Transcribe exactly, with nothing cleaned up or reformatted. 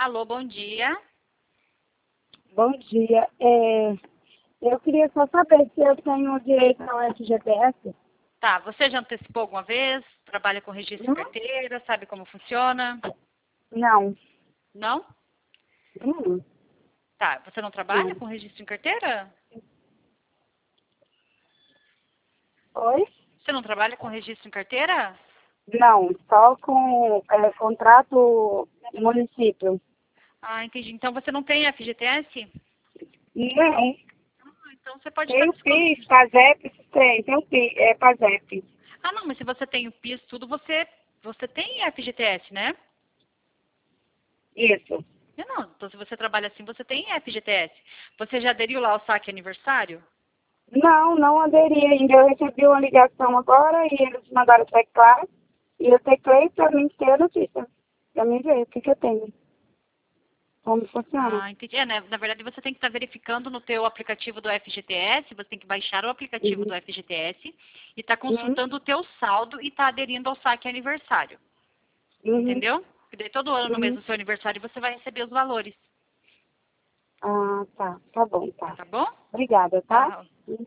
Alô, bom dia. Bom dia. É, eu queria só saber se eu tenho direito ao F G T S. Tá, você já antecipou alguma vez? Trabalha com registro em Não? carteira? Sabe como funciona? Não. Não? Hum, Tá, você não trabalha não. com registro em carteira? Oi? Você não trabalha com registro em carteira? Não, só com é, contrato município. Ah, entendi. Então você não tem F G T S? Não. Ah, então você pode estar Tem o descontando. PIS, PASEP, tem, tem o PIS, é PASEP. Ah, não, mas se você tem o PIS, tudo, você, você tem F G T S, né? Isso. Eu não, então se você trabalha assim, você tem F G T S. Você já aderiu lá ao saque aniversário? Não, não aderi ainda. Eu recebi uma ligação agora e eles mandaram teclar. E eu teclei para mim ter a notícia. Para mim ver o que, que eu tenho. Como funciona. Ah, entendi. É, né? Na verdade, você tem que estar verificando no teu aplicativo do F G T S, você tem que baixar o aplicativo Uhum. do F G T S e estar Uhum. consultando o teu saldo e estar aderindo ao saque aniversário. Uhum. Entendeu? Porque daí todo ano, no mês Uhum. do seu aniversário, você vai receber os valores. Ah, tá. Tá bom, tá. Tá bom? Obrigada, tá? Tá.